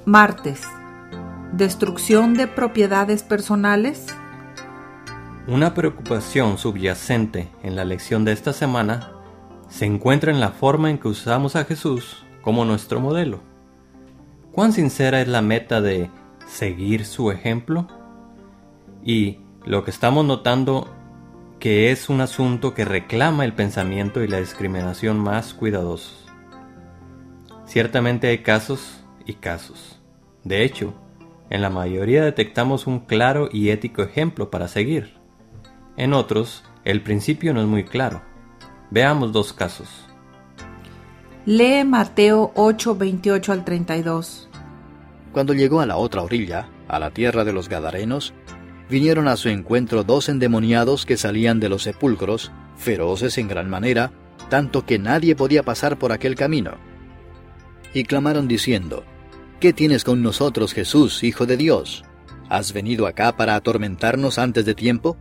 Martes. Destrucción de propiedades personales. Una preocupación subyacente en la lección de esta semana se encuentra en la forma en que usamos a Jesús como nuestro modelo. ¿Cuán sincera es la meta de seguir su ejemplo? Y lo que estamos notando que es un asunto que reclama el pensamiento y la discriminación más cuidadosos. Ciertamente hay casos y casos. De hecho, en la mayoría detectamos un claro y ético ejemplo para seguir. En otros, el principio no es muy claro. Veamos dos casos. Lee Mateo 8, 28 al 32. Cuando llegó a la otra orilla, a la tierra de los Gadarenos, vinieron a su encuentro 2 endemoniados que salían de los sepulcros, feroces en gran manera, tanto que nadie podía pasar por aquel camino. Y clamaron diciendo: ¿Qué tienes con nosotros, Jesús, Hijo de Dios? ¿Has venido acá para atormentarnos antes de tiempo?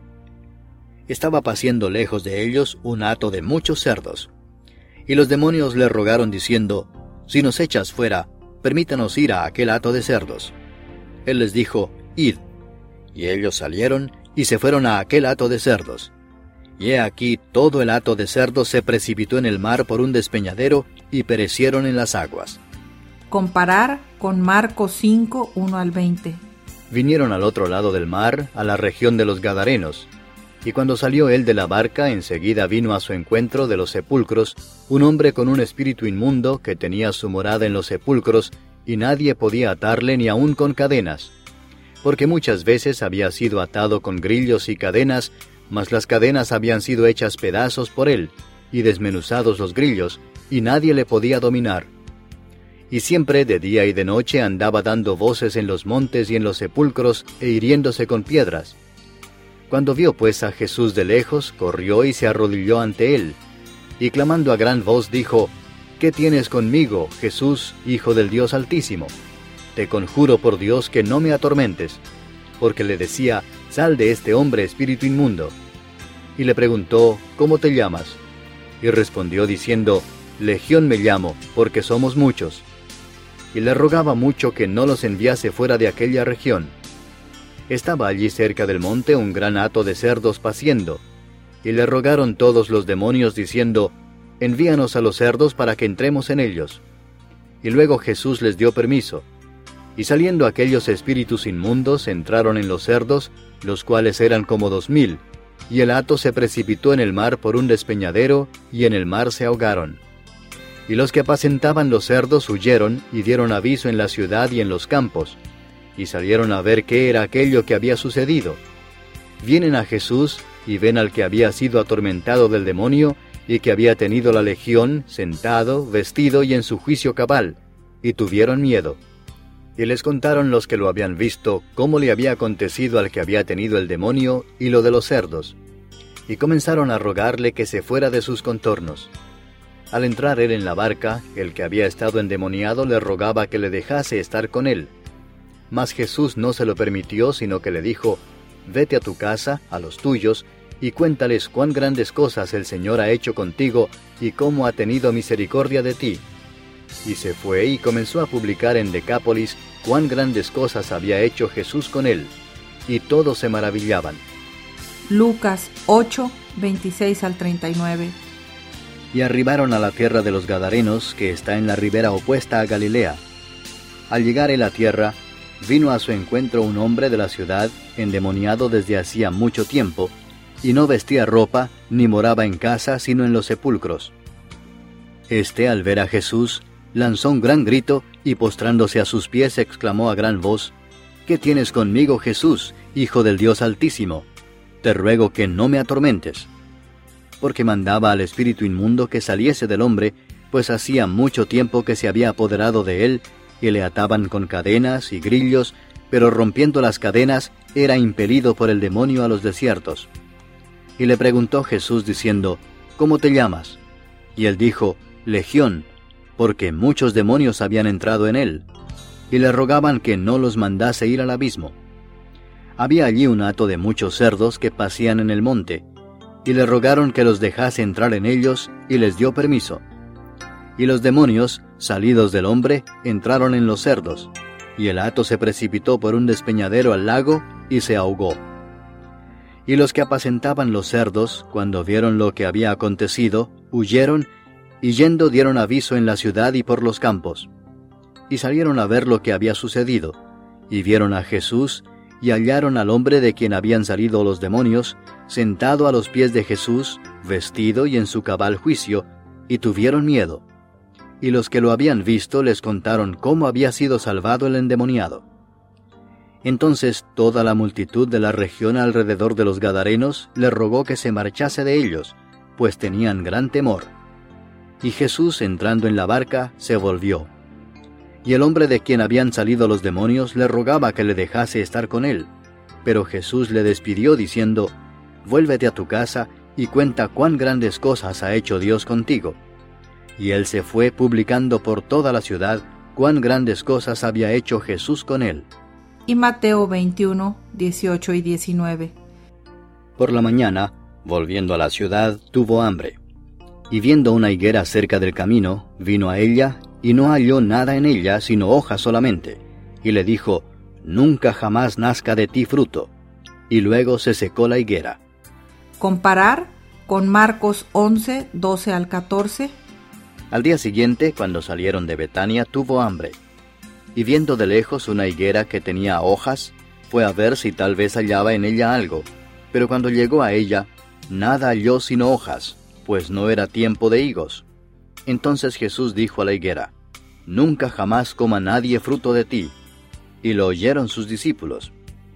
Estaba paciendo lejos de ellos un hato de muchos cerdos. Y los demonios le rogaron diciendo: Si nos echas fuera, permítanos ir a aquel hato de cerdos. Él les dijo: Id. Y ellos salieron y se fueron a aquel hato de cerdos. Y he aquí todo el hato de cerdos se precipitó en el mar por un despeñadero y perecieron en las aguas. Comparar con Marcos 5, 1 al 20. Vinieron al otro lado del mar, a la región de los Gadarenos. Y cuando salió él de la barca, enseguida vino a su encuentro de los sepulcros un hombre con un espíritu inmundo que tenía su morada en los sepulcros, y nadie podía atarle ni aun con cadenas. Porque muchas veces había sido atado con grillos y cadenas, mas las cadenas habían sido hechas pedazos por él, y desmenuzados los grillos, y nadie le podía dominar. Y siempre de día y de noche andaba dando voces en los montes y en los sepulcros, e hiriéndose con piedras. Cuando vio pues a Jesús de lejos, corrió y se arrodilló ante él, y clamando a gran voz dijo: ¿Qué tienes conmigo, Jesús, Hijo del Dios Altísimo? Te conjuro por Dios que no me atormentes. Porque le decía: Sal de este hombre, espíritu inmundo. Y le preguntó: ¿Cómo te llamas? Y respondió diciendo: Legión me llamo, porque somos muchos. Y le rogaba mucho que no los enviase fuera de aquella región. Estaba allí cerca del monte un gran hato de cerdos paciendo, y le rogaron todos los demonios diciendo: Envíanos a los cerdos para que entremos en ellos. Y luego Jesús les dio permiso. Y saliendo aquellos espíritus inmundos entraron en los cerdos, los cuales eran como 2000, y el hato se precipitó en el mar por un despeñadero, y en el mar se ahogaron. Y los que apacentaban los cerdos huyeron y dieron aviso en la ciudad y en los campos, y salieron a ver qué era aquello que había sucedido. Vienen a Jesús y ven al que había sido atormentado del demonio y que había tenido la legión, sentado, vestido y en su juicio cabal, y tuvieron miedo. Y les contaron los que lo habían visto cómo le había acontecido al que había tenido el demonio y lo de los cerdos. Y comenzaron a rogarle que se fuera de sus contornos. Al entrar él en la barca, el que había estado endemoniado le rogaba que le dejase estar con él. Mas Jesús no se lo permitió, sino que le dijo: Vete a tu casa, a los tuyos, y cuéntales cuán grandes cosas el Señor ha hecho contigo, y cómo ha tenido misericordia de ti. Y se fue y comenzó a publicar en Decápolis cuán grandes cosas había hecho Jesús con él, y todos se maravillaban. Lucas 8, 26 al 39. Y arribaron a la tierra de los Gadarenos, que está en la ribera opuesta a Galilea. Al llegar él a tierra, vino a su encuentro un hombre de la ciudad, endemoniado desde hacía mucho tiempo, y no vestía ropa, ni moraba en casa, sino en los sepulcros. Este, al ver a Jesús, lanzó un gran grito, y postrándose a sus pies exclamó a gran voz: ¿Qué tienes conmigo, Jesús, Hijo del Dios Altísimo? Te ruego que no me atormentes. Porque mandaba al espíritu inmundo que saliese del hombre, pues hacía mucho tiempo que se había apoderado de él, y le ataban con cadenas y grillos, pero rompiendo las cadenas, era impelido por el demonio a los desiertos. Y le preguntó Jesús diciendo: ¿Cómo te llamas? Y él dijo: Legión, porque muchos demonios habían entrado en él, y le rogaban que no los mandase ir al abismo. Había allí un hato de muchos cerdos que pacían en el monte, y le rogaron que los dejase entrar en ellos, y les dio permiso. Y los demonios, salidos del hombre, entraron en los cerdos, y el hato se precipitó por un despeñadero al lago y se ahogó. Y los que apacentaban los cerdos, cuando vieron lo que había acontecido, huyeron, y yendo dieron aviso en la ciudad y por los campos. Y salieron a ver lo que había sucedido, y vieron a Jesús, y hallaron al hombre de quien habían salido los demonios, sentado a los pies de Jesús, vestido y en su cabal juicio, y tuvieron miedo. Y los que lo habían visto les contaron cómo había sido salvado el endemoniado. Entonces toda la multitud de la región alrededor de los Gadarenos le rogó que se marchase de ellos, pues tenían gran temor. Y Jesús, entrando en la barca, se volvió. Y el hombre de quien habían salido los demonios le rogaba que le dejase estar con él. Pero Jesús le despidió diciendo: «Vuélvete a tu casa y cuenta cuán grandes cosas ha hecho Dios contigo». Y él se fue publicando por toda la ciudad cuán grandes cosas había hecho Jesús con él. Y Mateo 21, 18 y 19. Por la mañana, volviendo a la ciudad, tuvo hambre. Y viendo una higuera cerca del camino, vino a ella, y no halló nada en ella, sino hojas solamente. Y le dijo: «Nunca jamás nazca de ti fruto». Y luego se secó la higuera. Comparar con Marcos 11, 12 al 14. Al día siguiente, cuando salieron de Betania, tuvo hambre. Y viendo de lejos una higuera que tenía hojas, fue a ver si tal vez hallaba en ella algo. Pero cuando llegó a ella, nada halló sino hojas, pues no era tiempo de higos. Entonces Jesús dijo a la higuera: «Nunca jamás coma nadie fruto de ti». Y lo oyeron sus discípulos.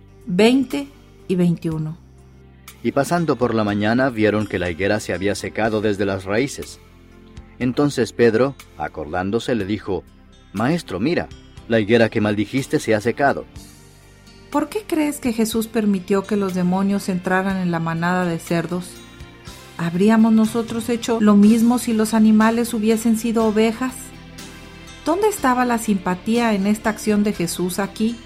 20 y 21. Y pasando por la mañana vieron que la higuera se había secado desde las raíces. Entonces Pedro, acordándose, le dijo: «Maestro, mira, la higuera que maldijiste se ha secado». ¿Por qué crees que Jesús permitió que los demonios entraran en la manada de cerdos? ¿Habríamos nosotros hecho lo mismo si los animales hubiesen sido ovejas? ¿Dónde estaba la simpatía en esta acción de Jesús aquí?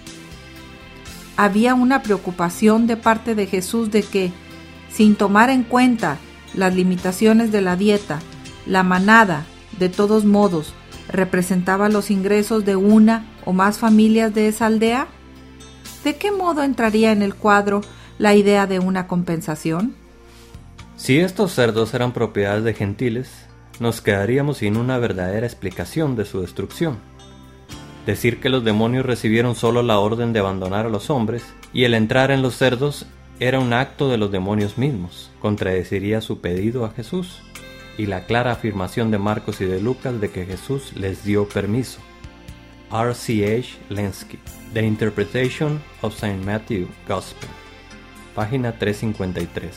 Había una preocupación de parte de Jesús de que, sin tomar en cuenta las limitaciones de la dieta, la manada, de todos modos, representaba los ingresos de una o más familias de esa aldea. ¿De qué modo entraría en el cuadro la idea de una compensación? Si estos cerdos eran propiedades de gentiles, nos quedaríamos sin una verdadera explicación de su destrucción. Decir que los demonios recibieron solo la orden de abandonar a los hombres y el entrar en los cerdos era un acto de los demonios mismos, contradeciría su pedido a Jesús y la clara afirmación de Marcos y de Lucas de que Jesús les dio permiso. R.C.H. Lenski, The Interpretation of St. Matthew Gospel, página 353.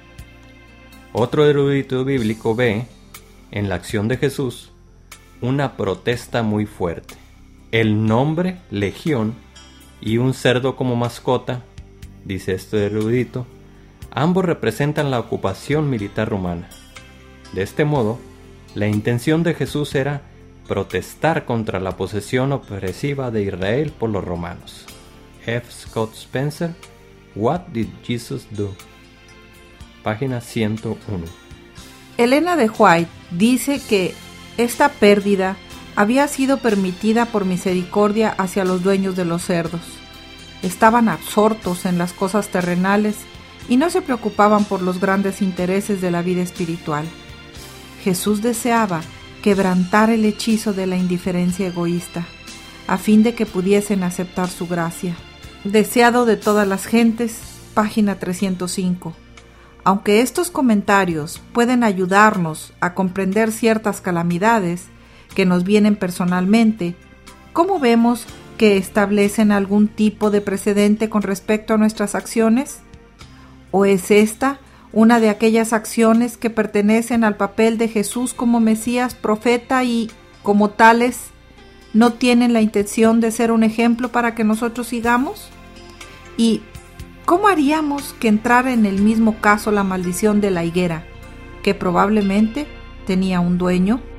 Otro erudito bíblico ve, en la acción de Jesús, una protesta muy fuerte. El nombre Legión y un cerdo como mascota, dice este erudito, ambos representan la ocupación militar romana. De este modo, la intención de Jesús era protestar contra la posesión opresiva de Israel por los romanos. F. Scott Spencer, What Did Jesus Do? Página 101. Elena de White dice que esta pérdida había sido permitida por misericordia hacia los dueños de los cerdos. Estaban absortos en las cosas terrenales y no se preocupaban por los grandes intereses de la vida espiritual. Jesús deseaba quebrantar el hechizo de la indiferencia egoísta, a fin de que pudiesen aceptar su gracia. Deseado de todas las gentes, página 305. Aunque estos comentarios pueden ayudarnos a comprender ciertas calamidades que nos vienen personalmente, ¿cómo vemos que establecen algún tipo de precedente con respecto a nuestras acciones? ¿O es esta una de aquellas acciones que pertenecen al papel de Jesús como Mesías, profeta y, como tales, no tienen la intención de ser un ejemplo para que nosotros sigamos? ¿Y cómo haríamos que entrara en el mismo caso la maldición de la higuera, que probablemente tenía un dueño?